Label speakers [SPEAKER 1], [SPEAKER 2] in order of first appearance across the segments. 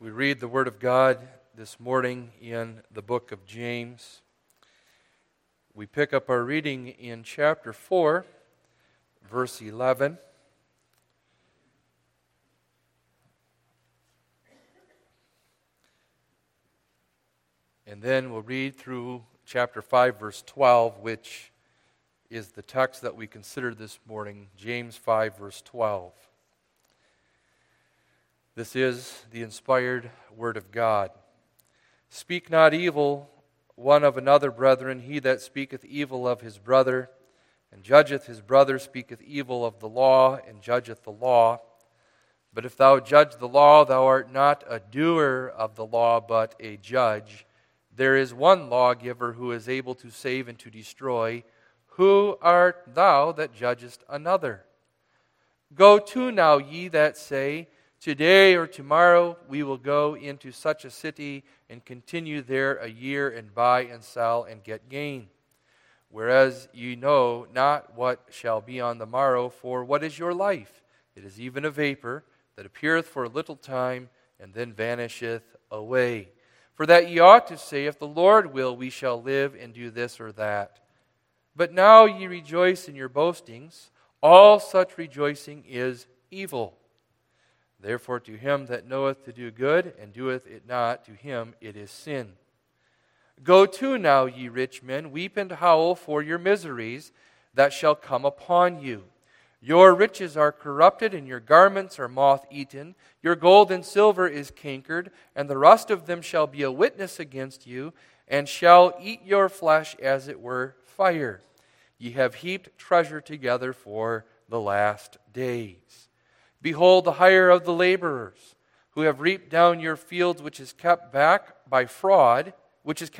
[SPEAKER 1] We read the Word of God this morning in the book of James. We pick up our reading in chapter 4, verse 11. And then we'll read through chapter 5, verse 12, which is the text that we considered this morning, James 5, verse 12. This is the inspired Word of God. Speak not evil one of another, brethren. He that speaketh evil of his brother and judgeth his brother speaketh evil of the law and judgeth the law. But if thou judge the law, thou art not a doer of the law, but a judge. There is one lawgiver who is able to save and to destroy. Who art thou that judgest another? Go to now, ye that say, Today or tomorrow we will go into such a city and continue there a year and buy and sell and get gain. Whereas ye know not what shall be on the morrow, for what is your life? It is even a vapor that appeareth for a little time and then vanisheth away. For that ye ought to say, If the Lord will, we shall live and do this or that. But now ye rejoice in your boastings. All such rejoicing is evil. Therefore to him that knoweth to do good and doeth it not, to him it is sin. Go to now, ye rich men, weep and howl for your miseries that shall come upon you. Your riches are corrupted, and your garments are moth-eaten. Your gold and silver is cankered, and the rust of them shall be a witness against you, and shall eat your flesh as it were fire. Ye have heaped treasure together for the last days. Behold the hire of the laborers, who have reaped down your fields, which is kept back by fraud, which is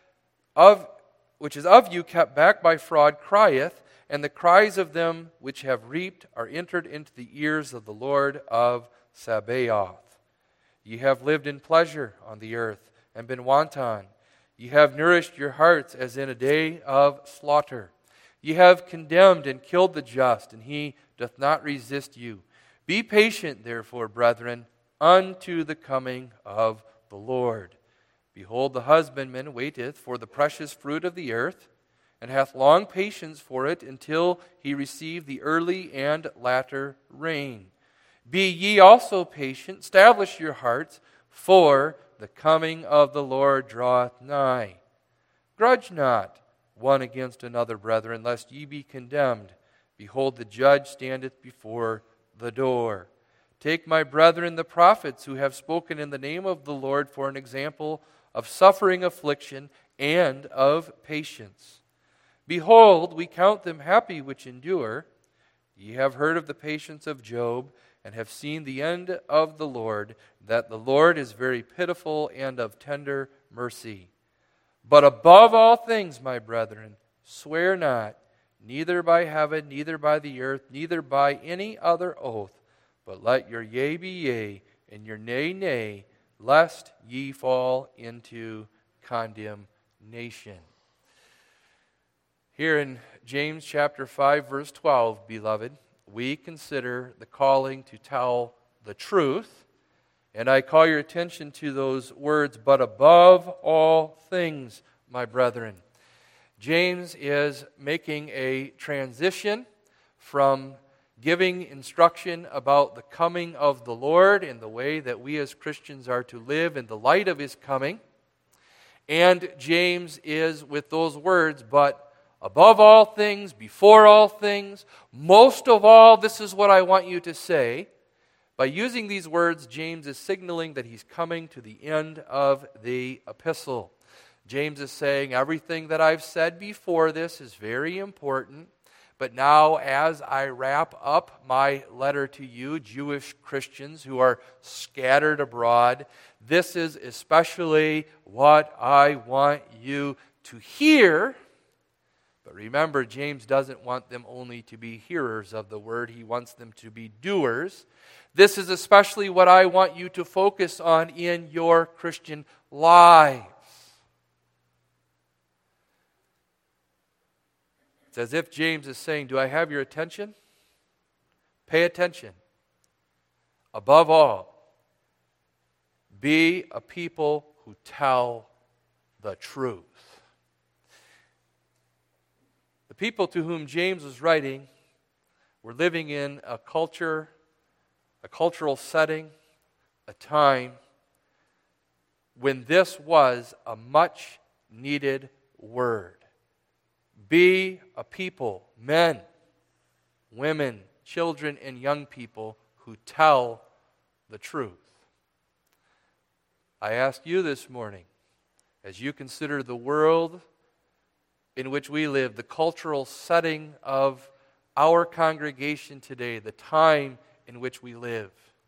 [SPEAKER 1] of you kept back by fraud, crieth, and the cries of them which have reaped are entered into the ears of the Lord of Sabaoth. Ye have lived in pleasure on the earth, and been wanton. Ye have nourished your hearts as in a day of slaughter. Ye have condemned and killed the just, and he doth not resist you. Be patient, therefore, brethren, unto the coming of the Lord. Behold, the husbandman waiteth for the precious fruit of the earth, and hath long patience for it until he receive the early and latter rain. Be ye also patient, establish your hearts, for the coming of the Lord draweth nigh. Grudge not one against another, brethren, lest ye be condemned. Behold, the judge standeth before the door. Take my brethren the prophets who have spoken in the name of the Lord for an example of suffering, affliction, and of patience. Behold, we count them happy which endure. Ye have heard of the patience of Job, and have seen the end of the Lord, that the Lord is very pitiful and of tender mercy. But above all things, my brethren, swear not, neither by heaven, neither by the earth, neither by any other oath, but let your yea be yea, and your nay, nay, lest ye fall into condemnation. Here in James chapter 5, verse 12, beloved, we consider the calling to tell the truth, and I call your attention to those words, but above all things, my brethren. James is making a transition from giving instruction about the coming of the Lord and the way that we as Christians are to live in the light of His coming. And James is with those words, but above all things, before all things, most of all, this is what I want you to say. By using these words, James is signaling that he's coming to the end of the epistle. James is saying everything that I've said before this is very important, but now as I wrap up my letter to you, Jewish Christians who are scattered abroad, this is especially what I want you to hear. But remember, James doesn't want them only to be hearers of the word, he wants them to be doers. This is especially what I want you to focus on in your Christian lives. It's as if James is saying, do I have your attention? Pay attention. Above all, Be a people who tell the truth. The people to whom James was writing were living in a culture, a cultural setting, a time when this was a much needed word. Be a people, men, women, children, and young people who tell the truth. I ask you this morning, as you consider the world in which we live, the cultural setting of our congregation today, the time in which we live,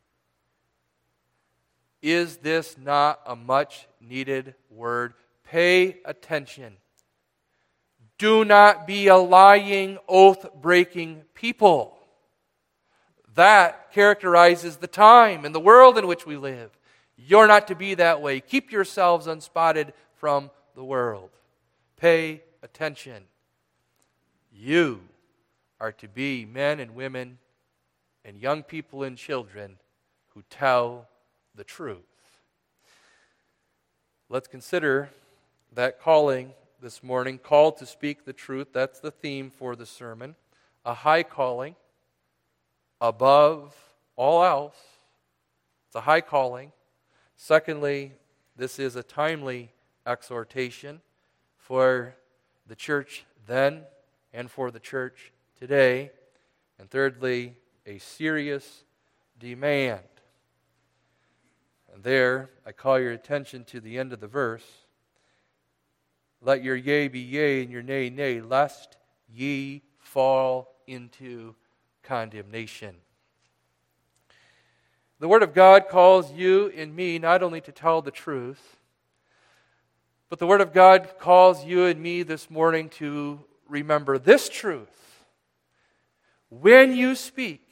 [SPEAKER 1] is this not a much needed word? Pay attention. Do not be a lying, oath-breaking people. That characterizes the time and the world in which we live. You're not to be that way. Keep yourselves unspotted from the world. Pay attention. You are to be men and women and young people and children who tell the truth. Let's consider that calling this morning, called to speak the truth. That's the theme for the sermon. A high calling above all else. It's a high calling. Secondly, this is a timely exhortation for the church then and for the church today. And thirdly, a serious demand. And there, I call your attention to the end of the verse. Let your yea be yea and your nay, nay, lest ye fall into condemnation. The Word of God calls you and me not only to tell the truth, but the Word of God calls you and me this morning to remember this truth. When you speak,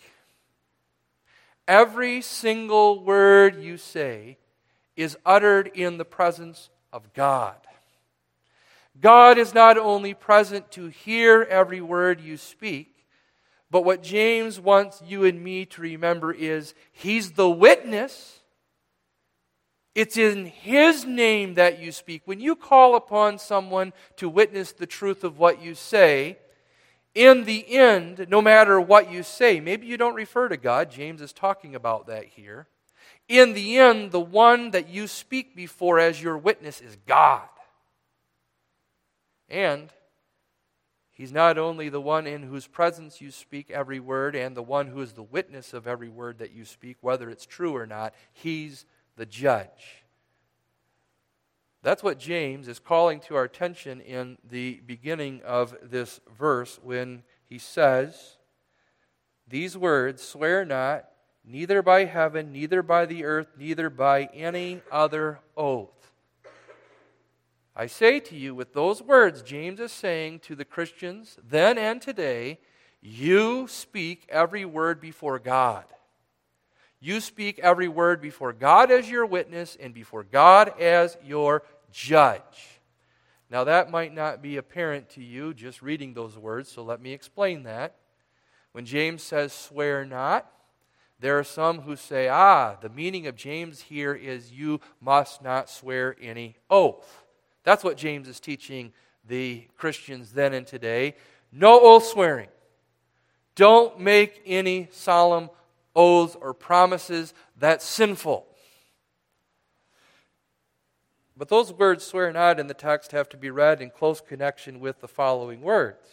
[SPEAKER 1] every single word you say is uttered in the presence of God. God is not only present to hear every word you speak, but what James wants you and me to remember is He's the witness. It's in His name that you speak. When you call upon someone to witness the truth of what you say, in the end, no matter what you say, maybe you don't refer to God. James is talking about that here. In the end, the one that you speak before as your witness is God. And He's not only the one in whose presence you speak every word and the one who is the witness of every word that you speak, whether it's true or not. He's the judge. That's what James is calling to our attention in the beginning of this verse when he says, these words, swear not, neither by heaven, neither by the earth, neither by any other oath. I say to you, with those words, James is saying to the Christians then and today, you speak every word before God. You speak every word before God as your witness and before God as your judge. Now that might not be apparent to you just reading those words, so let me explain that. When James says swear not, there are some who say, the meaning of James here is you must not swear any oath. That's what James is teaching the Christians then and today. No oath swearing. Don't make any solemn oaths or promises. That's sinful. But those words, swear not, in the text have to be read in close connection with the following words.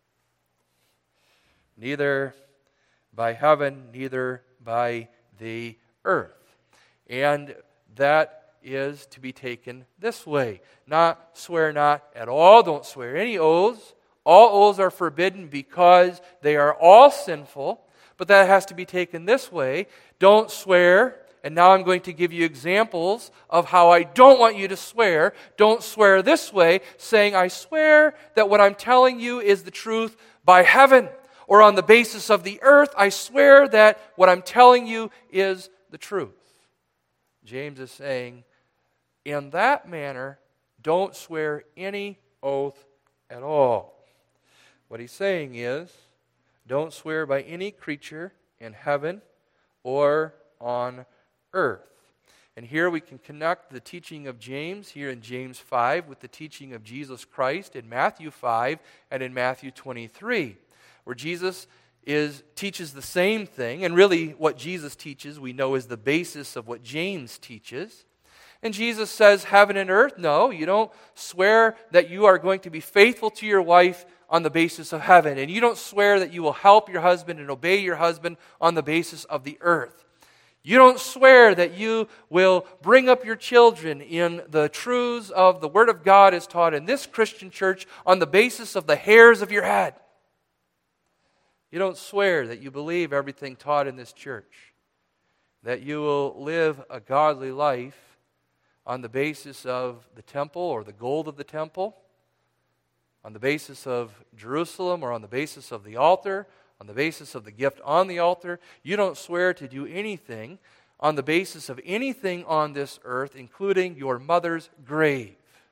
[SPEAKER 1] Neither by heaven, neither by the earth. And that is to be taken this way. Not swear not at all. Don't swear any oaths. All oaths are forbidden because they are all sinful. But that has to be taken this way. Don't swear. And now I'm going to give you examples of how I don't want you to swear. Don't swear this way, saying, I swear that what I'm telling you is the truth by heaven. Or on the basis of the earth, I swear that what I'm telling you is the truth. James is saying, in that manner, don't swear any oath at all. What he's saying is, don't swear by any creature in heaven or on earth. And here we can connect the teaching of James here in James 5 with the teaching of Jesus Christ in Matthew 5 and in Matthew 23, where Jesus teaches the same thing. And really what Jesus teaches we know is the basis of what James teaches. And Jesus says, heaven and earth? No, you don't swear that you are going to be faithful to your wife on the basis of heaven. And you don't swear that you will help your husband and obey your husband on the basis of the earth. You don't swear that you will bring up your children in the truths of the Word of God as taught in this Christian church on the basis of the hairs of your head. You don't swear that you believe everything taught in this church, that you will live a godly life on the basis of the temple or the gold of the temple, on the basis of Jerusalem or on the basis of the altar, on the basis of the gift on the altar. You don't swear to do anything on the basis of anything on this earth, including your mother's grave.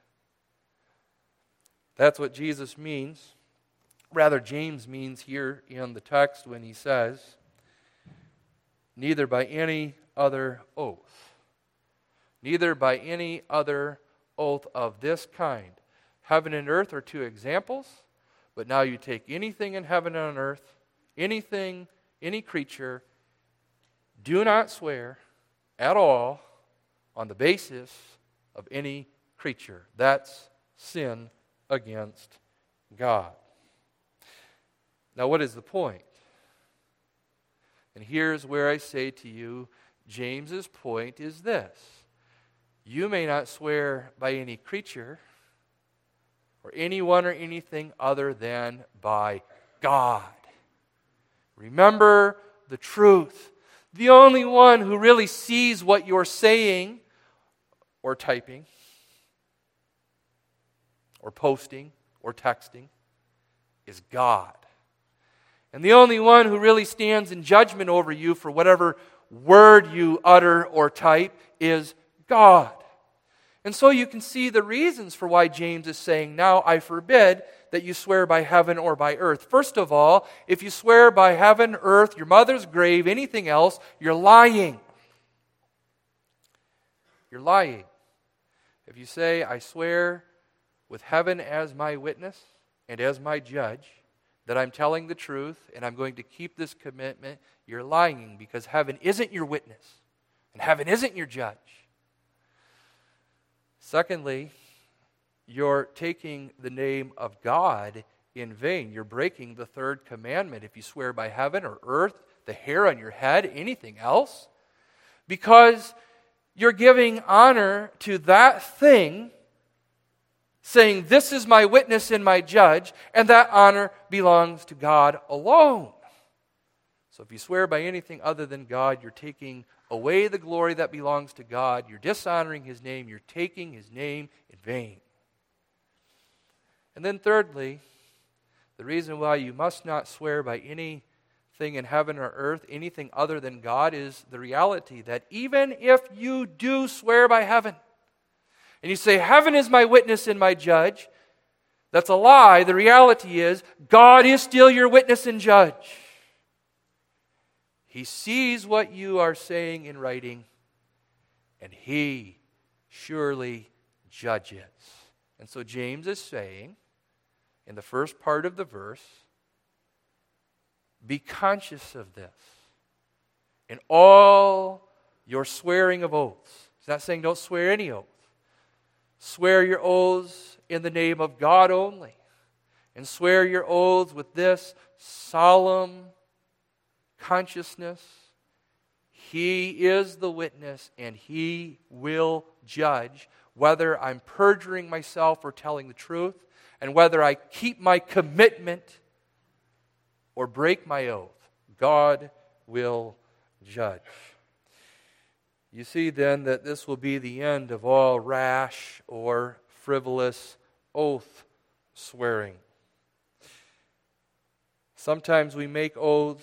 [SPEAKER 1] That's what Jesus means. Rather, James means here in the text when he says, neither by any other oath. Neither by any other oath of this kind. Heaven and earth are two examples, but now you take anything in heaven and on earth, anything, any creature, do not swear at all on the basis of any creature. That's sin against God. Now, what is the point? And here's where I say to you, James's point is this. You may not swear by any creature or anyone or anything other than by God. Remember the truth. The only one who really sees what you're saying or typing or posting or texting is God. And the only one who really stands in judgment over you for whatever word you utter or type is God. And so you can see the reasons for why James is saying, now I forbid that you swear by heaven or by earth. First of all, if you swear by heaven, earth, your mother's grave, anything else, you're lying. You're lying. If you say, I swear with heaven as my witness and as my judge, that I'm telling the truth and I'm going to keep this commitment, you're lying because heaven isn't your witness and heaven isn't your judge. Secondly, you're taking the name of God in vain. You're breaking the third commandment if you swear by heaven or earth, the hair on your head, anything else, because you're giving honor to that thing, saying, this is my witness and my judge, and that honor belongs to God alone. So if you swear by anything other than God, you're taking away the glory that belongs to God, you're dishonoring His name, you're taking His name in vain. And then thirdly, the reason why you must not swear by anything in heaven or earth, anything other than God, is the reality that even if you do swear by heaven, and you say, heaven is my witness and my judge, that's a lie. The reality is, God is still your witness and judge. He sees what you are saying in writing, and He surely judges. And so James is saying, in the first part of the verse, be conscious of this in all your swearing of oaths. He's not saying don't swear any oath. Swear your oaths in the name of God only. And swear your oaths with this solemn consciousness. He is the witness and He will judge whether I'm perjuring myself or telling the truth, and whether I keep my commitment or break my oath. God will judge. You see then that this will be the end of all rash or frivolous oath swearing. Sometimes we make oaths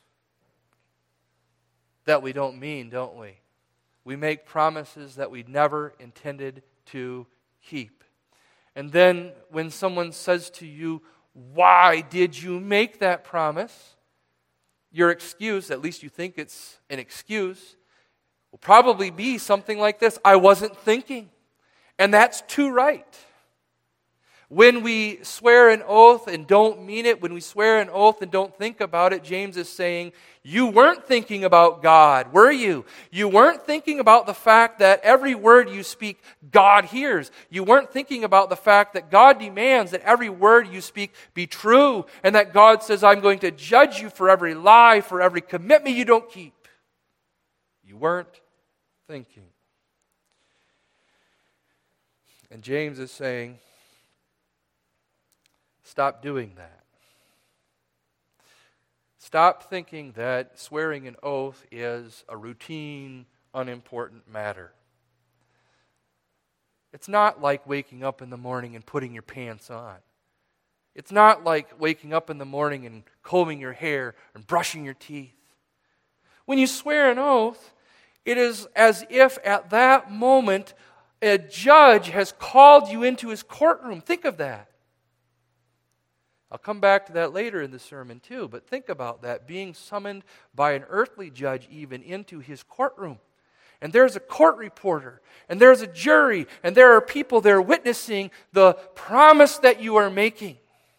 [SPEAKER 1] that we don't mean, don't we? We make promises that we never intended to keep. And then when someone says to you, why did you make that promise? Your excuse, at least you think it's an excuse, will probably be something like this: I wasn't thinking. And that's too right. When we swear an oath and don't mean it, when we swear an oath and don't think about it, James is saying, you weren't thinking about God, were you? You weren't thinking about the fact that every word you speak, God hears. You weren't thinking about the fact that God demands that every word you speak be true, and that God says, I'm going to judge you for every lie, for every commitment you don't keep. You weren't thinking. And James is saying, stop doing that. Stop thinking that swearing an oath is a routine, unimportant matter. It's not like waking up in the morning and putting your pants on. It's not like waking up in the morning and combing your hair and brushing your teeth. When you swear an oath, it is as if at that moment a judge has called you into his courtroom. Think of that. I'll come back to that later in the sermon too, but think about that, being summoned by an earthly judge even into his courtroom. And there's a court reporter, and there's a jury, and there are people there witnessing the promise that you are making.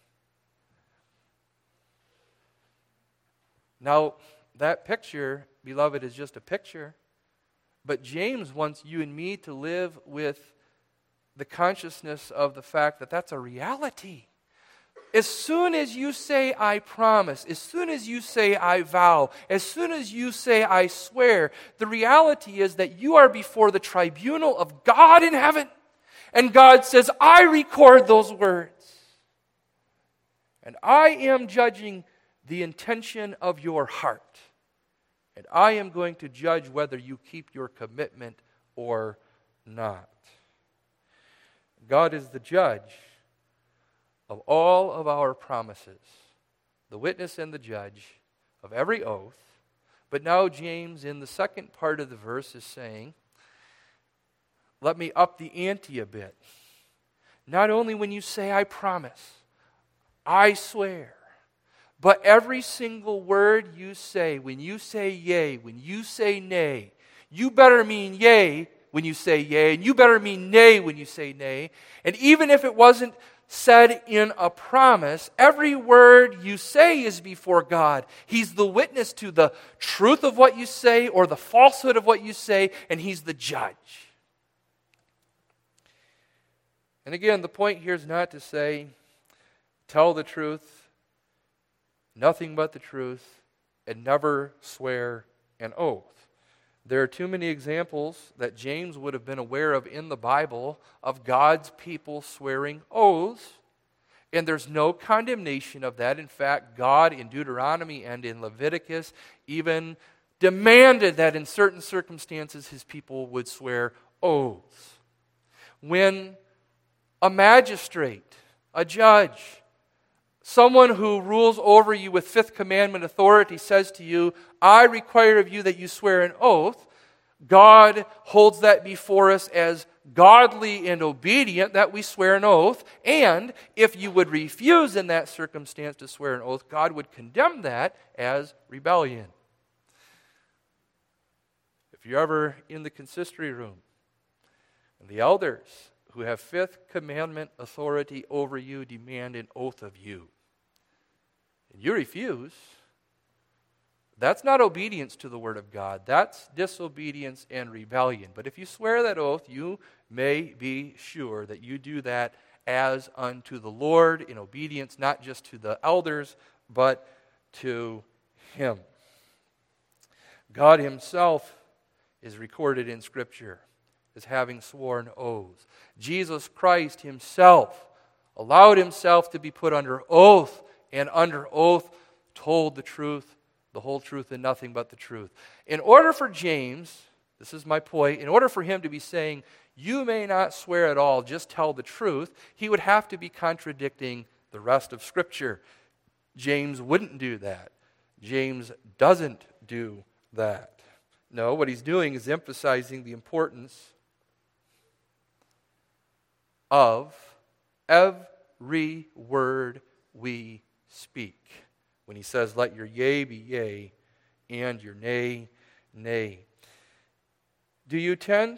[SPEAKER 1] Now, that picture, beloved, is just a picture, but James wants you and me to live with the consciousness of the fact that that's a reality. As soon as you say, I promise, as soon as you say, I vow, as soon as you say, I swear, the reality is that you are before the tribunal of God in heaven. And God says, I record those words. And I am judging the intention of your heart. And I am going to judge whether you keep your commitment or not. God is the judge of all of our promises, the witness and the judge of every oath. But now James, in the second part of the verse, is saying, let me up the ante a bit. Not only when you say, I promise, I swear, but every single word you say, when you say yea, when you say nay, you better mean yea when you say yea, and you better mean nay when you say nay. And even if it wasn't said in a promise, every word you say is before God. He's the witness to the truth of what you say or the falsehood of what you say, and He's the judge. And again, the point here is not to say, tell the truth, nothing but the truth, and never swear an oath. There are too many examples that James would have been aware of in the Bible of God's people swearing oaths, and there's no condemnation of that. In fact, God in Deuteronomy and in Leviticus even demanded that in certain circumstances His people would swear oaths. When a magistrate, a judge, someone who rules over you with Fifth Commandment authority says to you, I require of you that you swear an oath, God holds that before us as godly and obedient that we swear an oath. And if you would refuse in that circumstance to swear an oath, God would condemn that as rebellion. If you're ever in the consistory room and the elders who have Fifth Commandment authority over you demand an oath of you, and you refuse, that's not obedience to the Word of God. That's disobedience and rebellion. But if you swear that oath, you may be sure that you do that as unto the Lord in obedience, not just to the elders, but to Him. God Himself is recorded in Scripture as having sworn oaths. Jesus Christ Himself allowed Himself to be put under oath, and under oath told the truth, the whole truth, and nothing but the truth. In order for James, this is my point, in order for him to be saying, you may not swear at all, just tell the truth, he would have to be contradicting the rest of Scripture. James wouldn't do that. James doesn't do that. No, what he's doing is emphasizing the importance of every word we speak. When he says, let your yea be yea and your nay, nay. Do you tend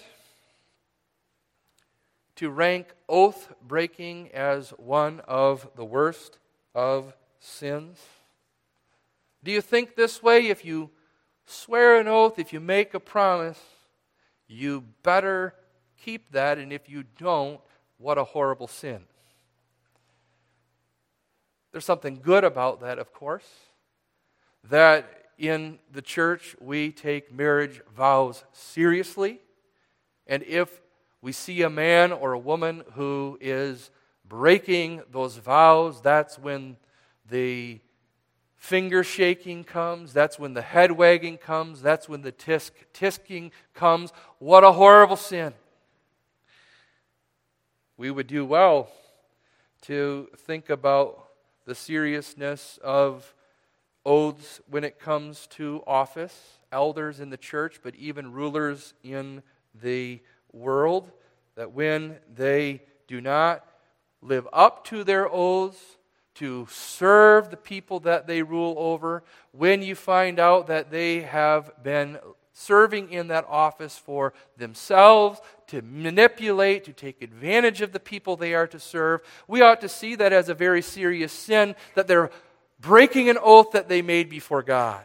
[SPEAKER 1] to rank oath breaking as one of the worst of sins? Do you think this way? If you swear an oath, if you make a promise, you better keep that, and if you don't, what a horrible sin. There's something good about that, of course, that in the church we take marriage vows seriously, and if we see a man or a woman who is breaking those vows, that's when the finger shaking comes, that's when the head wagging comes, that's when the tisking comes. What a horrible sin. We would do well to think about the seriousness of oaths when it comes to office, elders in the church, but even rulers in the world, that when they do not live up to their oaths to serve the people that they rule over, when you find out that they have been serving in that office for themselves, to manipulate, to take advantage of the people they are to serve, we ought to see that as a very serious sin, that they're breaking an oath that they made before God.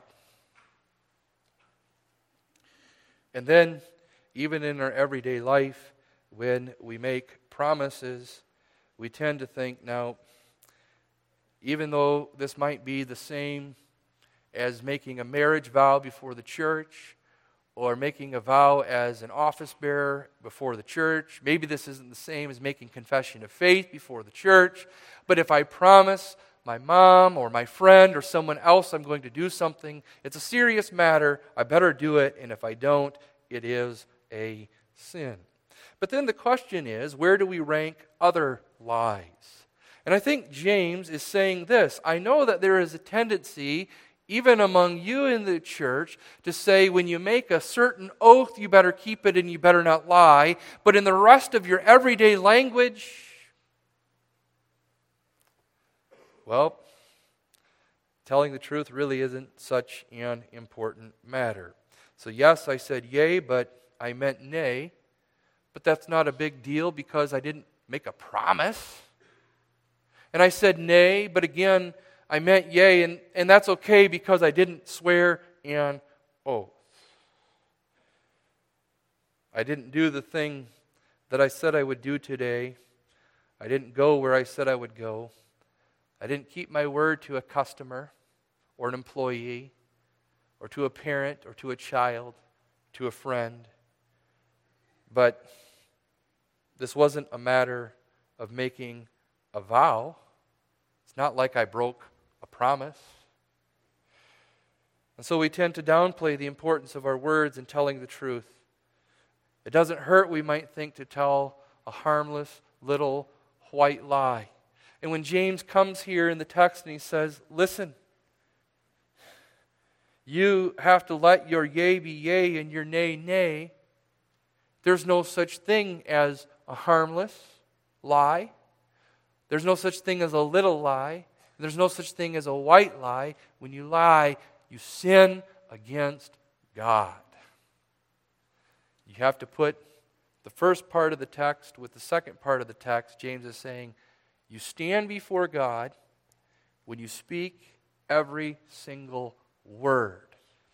[SPEAKER 1] And then, even in our everyday life, when we make promises, we tend to think, now, even though this might be the same as making a marriage vow before the church, or making a vow as an office bearer before the church, maybe this isn't the same as making confession of faith before the church, but if I promise my mom or my friend or someone else I'm going to do something, it's a serious matter, I better do it, and if I don't, it is a sin. But then the question is, where do we rank other lies? And I think James is saying this: I know that there is a tendency, even among you in the church, to say when you make a certain oath, you better keep it and you better not lie. But in the rest of your everyday language, well, telling the truth really isn't such an important matter. So yes, I said yea, but I meant nay. But that's not a big deal because I didn't make a promise. And I said nay, but again, I meant yea, and that's okay because I didn't swear an oath. I didn't do the thing that I said I would do today. I didn't go where I said I would go. I didn't keep my word to a customer or an employee or to a parent or to a child, to a friend. But this wasn't a matter of making a vow. It's not like I broke a promise. And so we tend to downplay the importance of our words in telling the truth. It doesn't hurt, we might think, to tell a harmless little white lie. And when James comes here in the text and he says, listen, you have to let your yea be yea and your nay, nay. There's no such thing as a harmless lie. There's no such thing as a little lie. There's no such thing as a white lie. When you lie, you sin against God. You have to put the first part of the text with the second part of the text. James is saying, you stand before God when you speak every single word.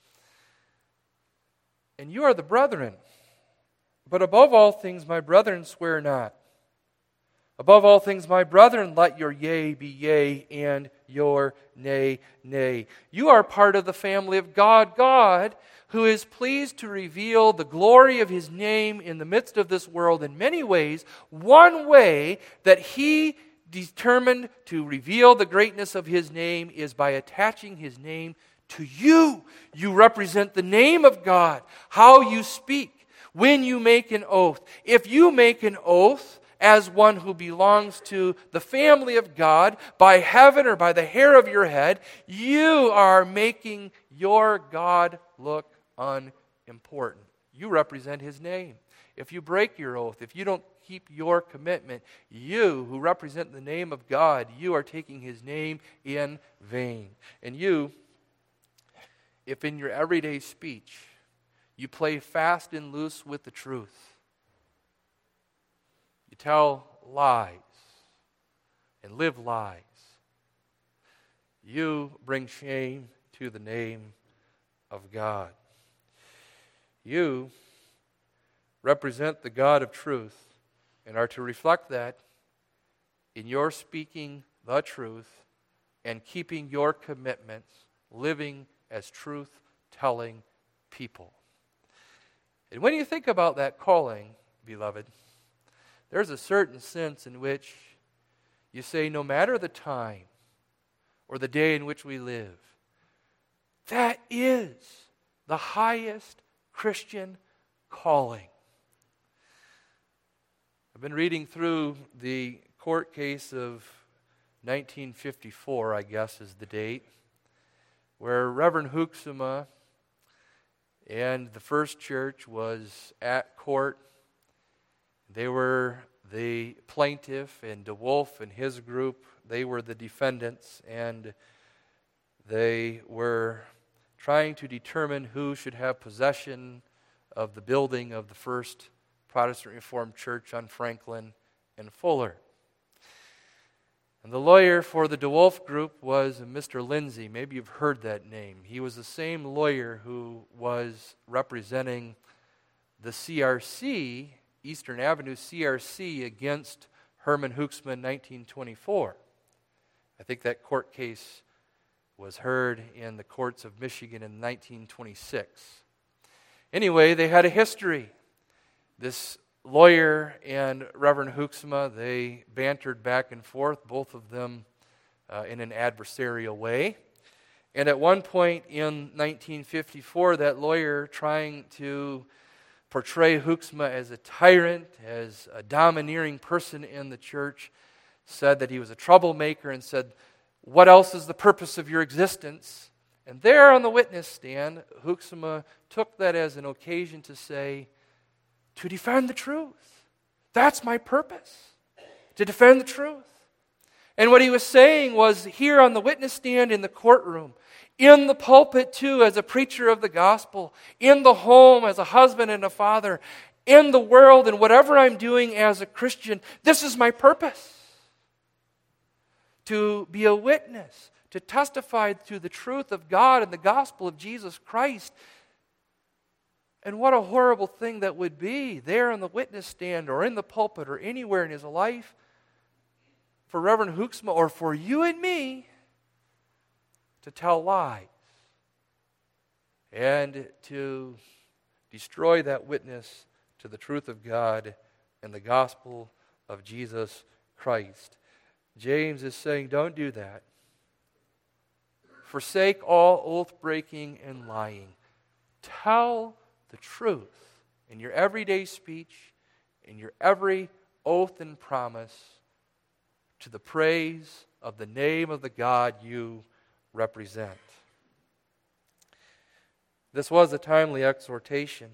[SPEAKER 1] And you are the brethren. But above all things, my brethren, swear not. Above all things, my brethren, let your yea be yea and your nay, nay. You are part of the family of God. God, who is pleased to reveal the glory of His name in the midst of this world in many ways. One way that He determined to reveal the greatness of His name is by attaching His name to you. You represent the name of God. How you speak when you make an oath. If you make an oath as one who belongs to the family of God, by heaven or by the hair of your head, you are making your God look unimportant. You represent His name. If you break your oath, if you don't keep your commitment, you who represent the name of God, you are taking His name in vain. And you, if in your everyday speech You play fast and loose with the truth. You tell lies and live lies. You bring shame to the name of God. You represent the God of truth and are to reflect that in your speaking the truth and keeping your commitments, living as truth-telling people. And when you think about that calling, beloved, there's a certain sense in which you say, no matter the time or the day in which we live, that is the highest Christian calling. I've been reading through the court case of 1954, I guess is the date, where Reverend Hoeksema and the First Church was at court. They were the plaintiff, and DeWolf and his group, they were the defendants, and they were trying to determine who should have possession of the building of the First Protestant Reformed Church on Franklin and Fuller. And the lawyer for the DeWolf group was Mr. Lindsay. Maybe you've heard that name. He was the same lawyer who was representing the CRC, Eastern Avenue CRC, against Herman Hoeksema in 1924. I think that court case was heard in the courts of Michigan in 1926. Anyway, they had a history. This lawyer and Reverend Hoeksema, they bantered back and forth, both of them in an adversarial way. And at one point in 1954, that lawyer, trying to portray Hoeksema as a tyrant, as a domineering person in the church, said that he was a troublemaker and said, "What else is the purpose of your existence?" And there on the witness stand, Hoeksema took that as an occasion to say, "To defend the truth. That's my purpose, to defend the truth." And what he was saying was, here on the witness stand in the courtroom, in the pulpit too as a preacher of the gospel, in the home as a husband and a father, in the world and whatever I'm doing as a Christian, this is my purpose. To be a witness, to testify to the truth of God and the gospel of Jesus Christ. And what a horrible thing that would be there on the witness stand or in the pulpit or anywhere in his life for Reverend Hoeksema or for you and me to tell lies and to destroy that witness to the truth of God and the gospel of Jesus Christ. James is saying, don't do that. Forsake all oath-breaking and lying. Tell the truth in your everyday speech, in your every oath and promise, to the praise of the name of the God you represent. This was a timely exhortation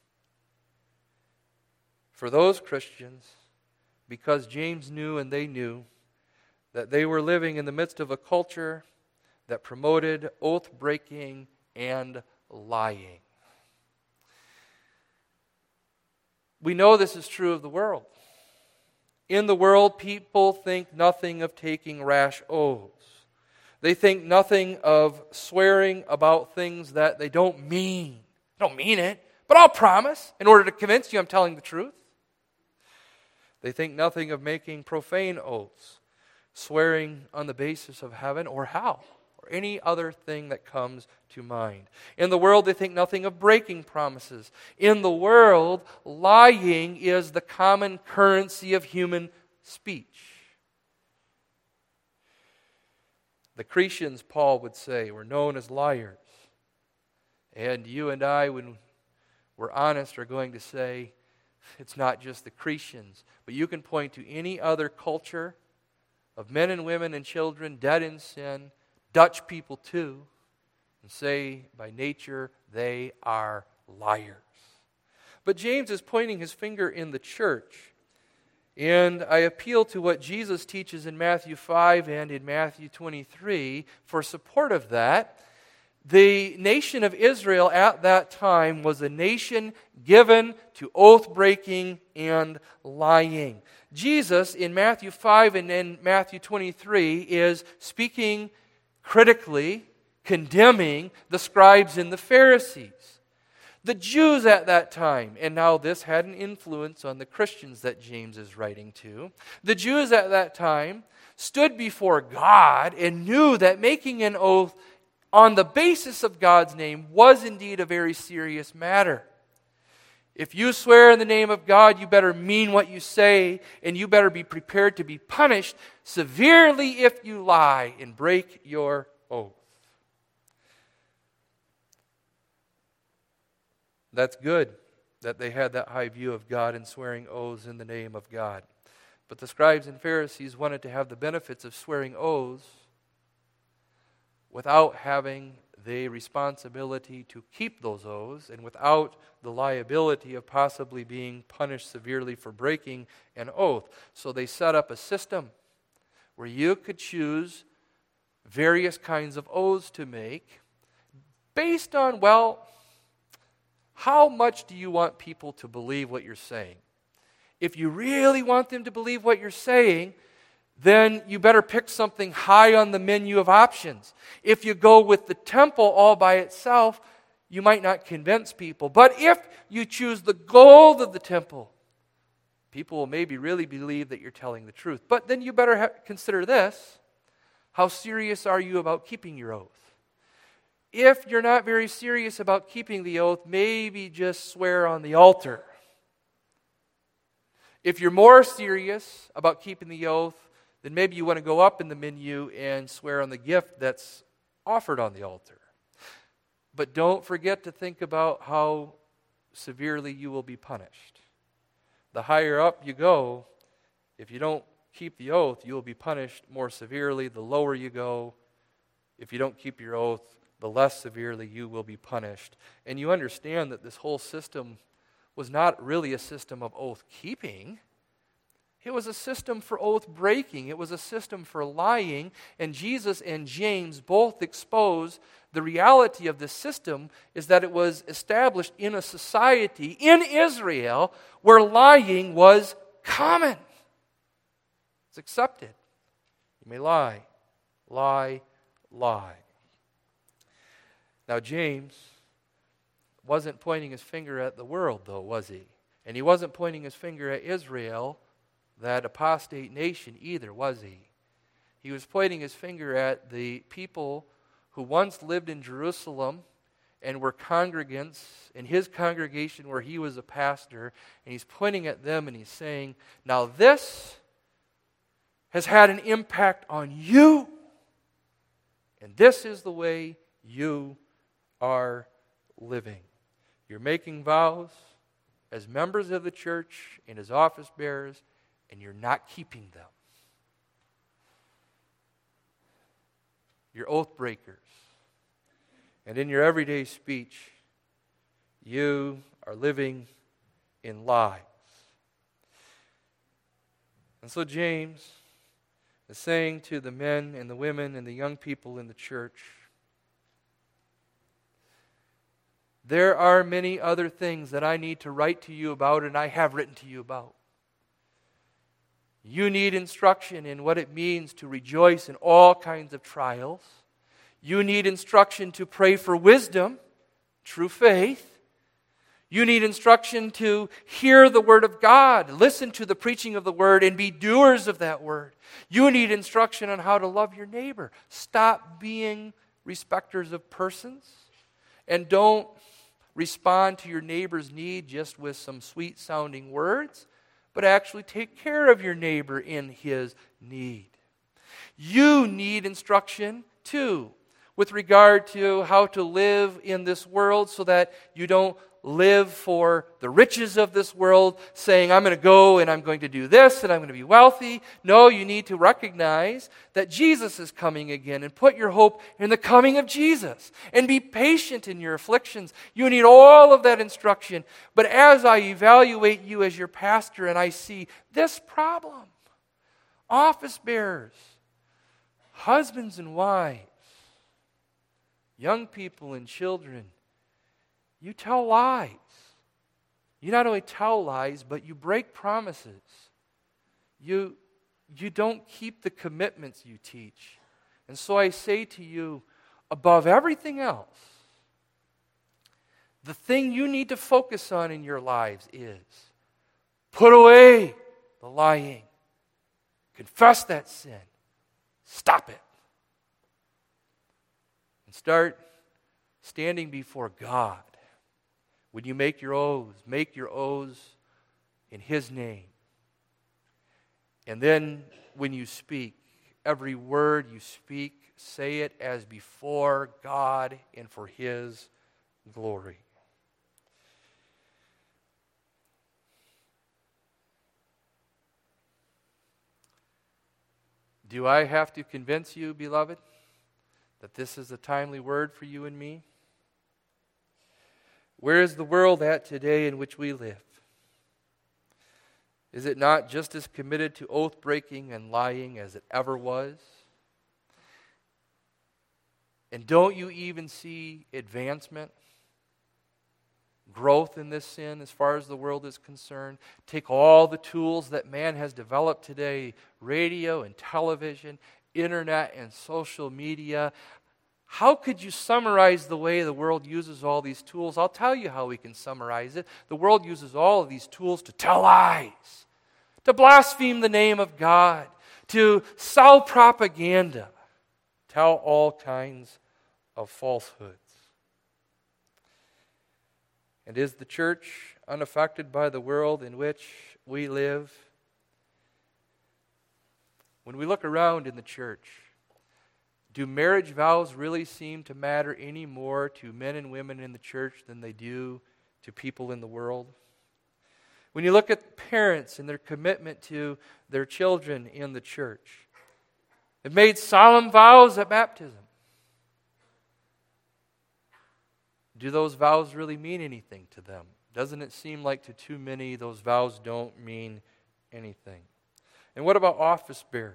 [SPEAKER 1] for those Christians, because James knew and they knew that they were living in the midst of a culture that promoted oath-breaking and lying. We know this is true of the world. In the world, people think nothing of taking rash oaths. They think nothing of swearing about things that they don't mean. I don't mean it, but I'll promise in order to convince you I'm telling the truth. They think nothing of making profane oaths, swearing on the basis of heaven or hell, or any other thing that comes to mind. In the world, they think nothing of breaking promises. In the world, lying is the common currency of human speech. The Cretians, Paul would say, were known as liars. And you and I, when we're honest, are going to say, it's not just the Cretians, but you can point to any other culture of men and women and children dead in sin, Dutch people too, and say by nature they are liars. But James is pointing his finger in the church. And I appeal to what Jesus teaches in Matthew 5 and in Matthew 23 for support of that. The nation of Israel at that time was a nation given to oath-breaking and lying. Jesus, in Matthew 5 and in Matthew 23, is speaking critically, condemning the scribes and the Pharisees. The Jews at that time, and now this had an influence on the Christians that James is writing to, the Jews at that time stood before God and knew that making an oath on the basis of God's name was indeed a very serious matter. If you swear in the name of God, you better mean what you say, and you better be prepared to be punished severely if you lie and break your oath. That's good that they had that high view of God and swearing oaths in the name of God. But the scribes and Pharisees wanted to have the benefits of swearing oaths without having the responsibility to keep those oaths and without the liability of possibly being punished severely for breaking an oath. So they set up a system where you could choose various kinds of oaths to make based on, how much do you want people to believe what you're saying? If you really want them to believe what you're saying, then you better pick something high on the menu of options. If you go with the temple all by itself, you might not convince people. But if you choose the gold of the temple, people will maybe really believe that you're telling the truth. But then you better consider this. How serious are you about keeping your oath? If you're not very serious about keeping the oath, maybe just swear on the altar. If you're more serious about keeping the oath, then maybe you want to go up in the menu and swear on the gift that's offered on the altar. But don't forget to think about how severely you will be punished. The higher up you go, if you don't keep the oath, you will be punished more severely. The lower you go, if you don't keep your oath, the less severely you will be punished. And you understand that this whole system was not really a system of oath keeping. It was a system for oath breaking. It was a system for lying. And Jesus and James both expose the reality of this system is that it was established in a society in Israel where lying was common. It's accepted. You may lie, lie, lie. Now James wasn't pointing his finger at the world, though, was he? And he wasn't pointing his finger at Israel, that apostate nation, either, was he? He was pointing his finger at the people who once lived in Jerusalem and were congregants in his congregation where he was a pastor, and he's pointing at them and he's saying, now this has had an impact on you, and this is the way you are living. You're making vows as members of the church and as office bearers, and you're not keeping them. You're oath breakers. And in your everyday speech, you are living in lies. And so James is saying to the men and the women and the young people in the church, there are many other things that I need to write to you about, and I have written to you about. You need instruction in what it means to rejoice in all kinds of trials. You need instruction to pray for wisdom, true faith. You need instruction to hear the Word of God, listen to the preaching of the Word, and be doers of that Word. You need instruction on how to love your neighbor. Stop being respecters of persons, and don't respond to your neighbor's need just with some sweet-sounding words, but actually take care of your neighbor in his need. You need instruction, too, with regard to how to live in this world so that you don't live for the riches of this world, saying, I'm going to go and I'm going to do this and I'm going to be wealthy. No, you need to recognize that Jesus is coming again and put your hope in the coming of Jesus and be patient in your afflictions. You need all of that instruction. But as I evaluate you as your pastor and I see this problem, office bearers, husbands and wives, young people and children, you tell lies. You not only tell lies, but you break promises. You don't keep the commitments you teach. And so I say to you, above everything else, the thing you need to focus on in your lives is put away the lying. Confess that sin. Stop it. And start standing before God. When you make your oaths in His name. And then when you speak, every word you speak, say it as before God and for His glory. Do I have to convince you, beloved, that this is a timely word for you and me? Where is the world at today in which we live? Is it not just as committed to oath-breaking and lying as it ever was? And don't you even see advancement, growth in this sin as far as the world is concerned? Take all the tools that man has developed today, radio and television, internet and social media. How could you summarize the way the world uses all these tools? I'll tell you how we can summarize it. The world uses all of these tools to tell lies, to blaspheme the name of God, to sell propaganda, tell all kinds of falsehoods. And is the church unaffected by the world in which we live? When we look around in the church, do marriage vows really seem to matter any more to men and women in the church than they do to people in the world? When you look at parents and their commitment to their children in the church, they've made solemn vows at baptism. Do those vows really mean anything to them? Doesn't it seem like to too many those vows don't mean anything? And what about office bearers?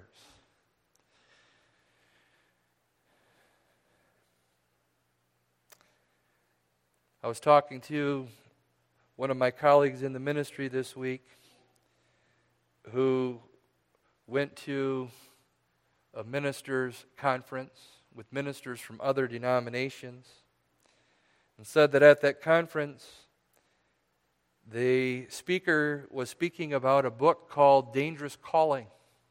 [SPEAKER 1] I was talking to one of my colleagues in the ministry this week who went to a ministers' conference with ministers from other denominations and said that at that conference the speaker was speaking about a book called Dangerous Calling.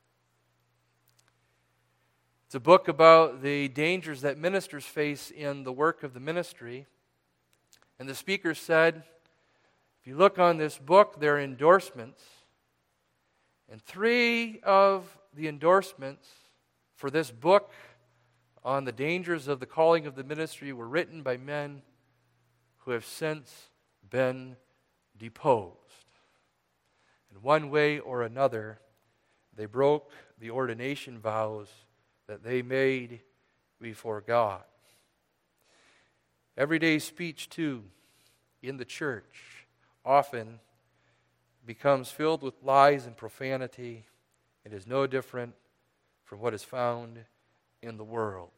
[SPEAKER 1] It's a book about the dangers that ministers face in the work of the ministry. And the speaker said, if you look on this book, there are endorsements. And 3 of the endorsements for this book on the dangers of the calling of the ministry were written by men who have since been deposed. In one way or another, they broke the ordination vows that they made before God. Everyday speech, too, in the church often becomes filled with lies and profanity. It is no different from what is found in the world.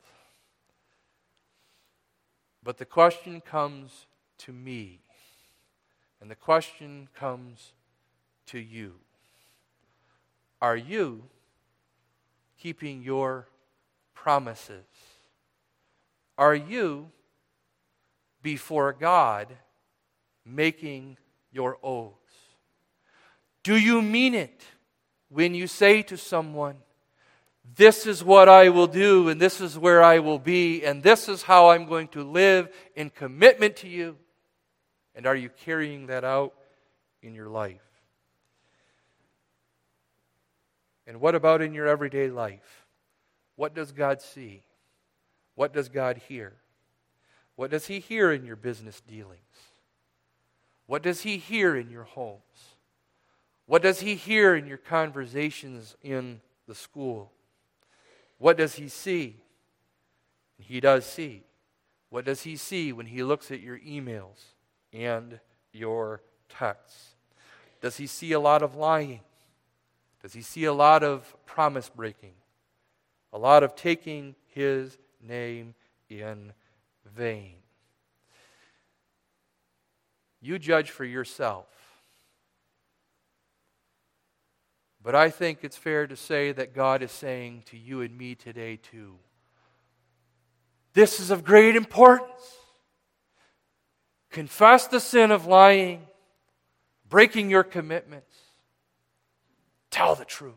[SPEAKER 1] But the question comes to me, and the question comes to you. Are you keeping your promises? Are you before God making your oaths? Do you mean it when you say to someone, this is what I will do, and this is where I will be, and this is how I'm going to live in commitment to you? And are you carrying that out in your life? And what about in your everyday life? What does God see? What does God hear? What does He hear in your business dealings? What does He hear in your homes? What does He hear in your conversations in the school? What does He see? He does see. What does He see when He looks at your emails and your texts? Does He see a lot of lying? Does He see a lot of promise breaking? A lot of taking His name in vain. You judge for yourself. But I think it's fair to say that God is saying to you and me today too, this is of great importance. Confess the sin of lying, breaking your commitments. Tell the truth.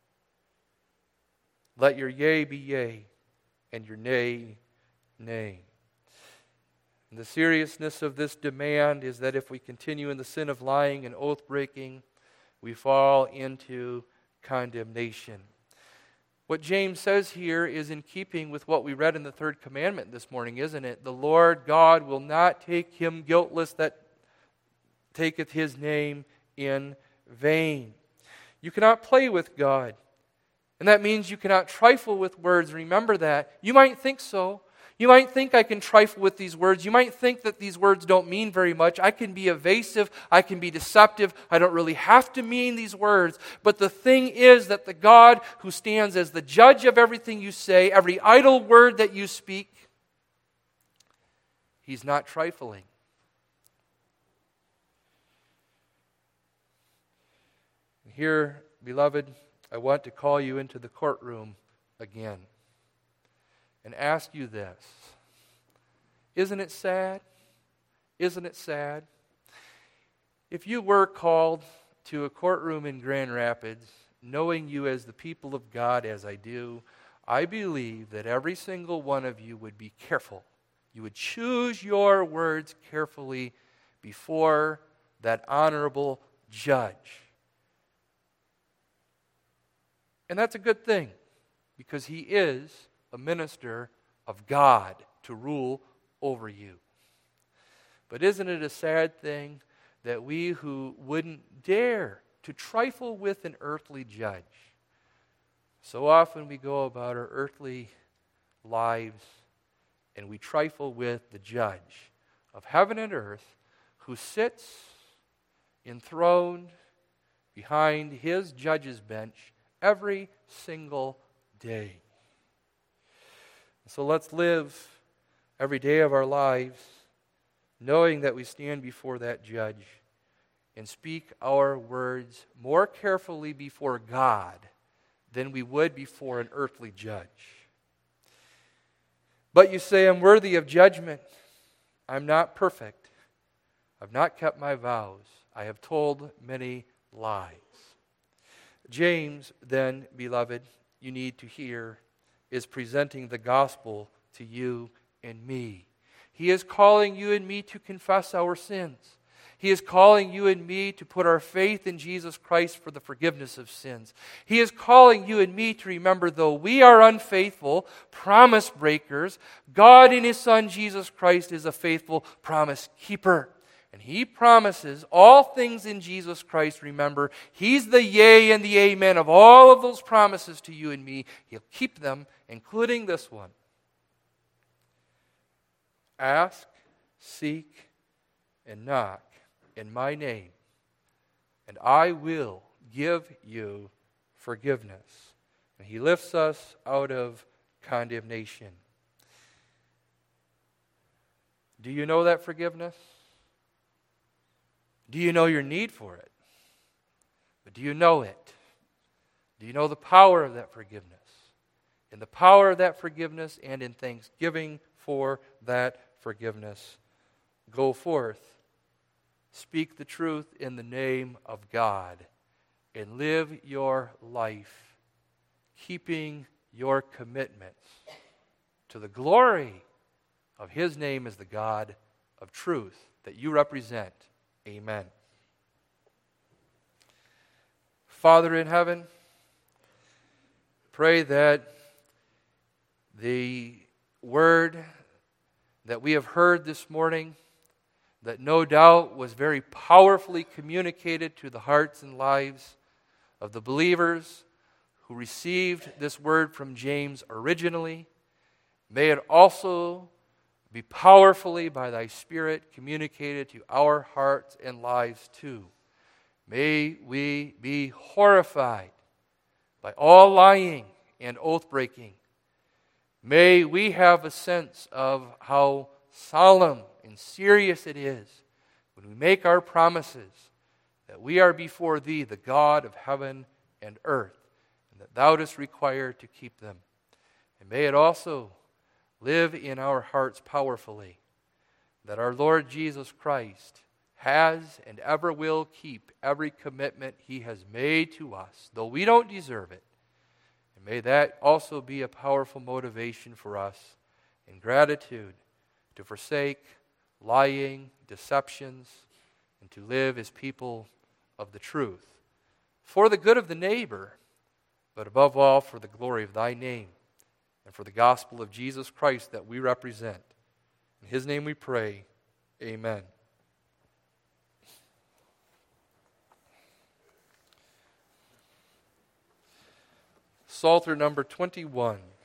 [SPEAKER 1] Let your yea be yea and your nay, nay. And the seriousness of this demand is that if we continue in the sin of lying and oath-breaking, we fall into condemnation. What James says here is in keeping with what we read in the third commandment this morning, isn't it? The Lord God will not take him guiltless that taketh his name in vain. You cannot play with God. And that means you cannot trifle with words. Remember that. You might think so. You might think I can trifle with these words. You might think that these words don't mean very much. I can be evasive. I can be deceptive. I don't really have to mean these words. But the thing is that the God who stands as the judge of everything you say, every idle word that you speak, he's not trifling. Here, beloved, I want to call you into the courtroom again and ask you this. Isn't it sad? Isn't it sad? If you were called to a courtroom in Grand Rapids, knowing you as the people of God as I do, I believe that every single one of you would be careful. You would choose your words carefully before that honorable judge. And that's a good thing, because he is a minister of God to rule over you. But isn't it a sad thing that we who wouldn't dare to trifle with an earthly judge, so often we go about our earthly lives and we trifle with the judge of heaven and earth who sits enthroned behind his judge's bench every single day. So let's live every day of our lives knowing that we stand before that judge and speak our words more carefully before God than we would before an earthly judge. But you say, I'm worthy of judgment. I'm not perfect. I've not kept my vows. I have told many lies. James, then, beloved, you need to hear, is presenting the gospel to you and me. He is calling you and me to confess our sins. He is calling you and me to put our faith in Jesus Christ for the forgiveness of sins. He is calling you and me to remember, though we are unfaithful, promise breakers, God in His Son Jesus Christ is a faithful promise keeper. And He promises all things in Jesus Christ. Remember, He's the yea and the amen of all of those promises to you and me. He'll keep them, including this one. Ask, seek, and knock in my name, and I will give you forgiveness. And He lifts us out of condemnation. Do you know that forgiveness? Do you know your need for it? But do you know it? Do you know the power of that forgiveness? In the power of that forgiveness and in thanksgiving for that forgiveness, go forth, speak the truth in the name of God, and live your life keeping your commitments to the glory of His name as the God of truth that you represent. Amen. Father in heaven, pray that the word that we have heard this morning, that no doubt was very powerfully communicated to the hearts and lives of the believers who received this word from James originally, may it also be powerfully by Thy Spirit communicated to our hearts and lives too. May we be horrified by all lying and oath-breaking. May we have a sense of how solemn and serious it is when we make our promises that we are before Thee, the God of heaven and earth, and that Thou dost require to keep them. And may it also live in our hearts powerfully that our Lord Jesus Christ has and ever will keep every commitment He has made to us, though we don't deserve it. And may that also be a powerful motivation for us in gratitude to forsake lying, deceptions, and to live as people of the truth, for the good of the neighbor, but above all for the glory of Thy name and for the gospel of Jesus Christ that we represent. In His name we pray, amen. Psalter number 21.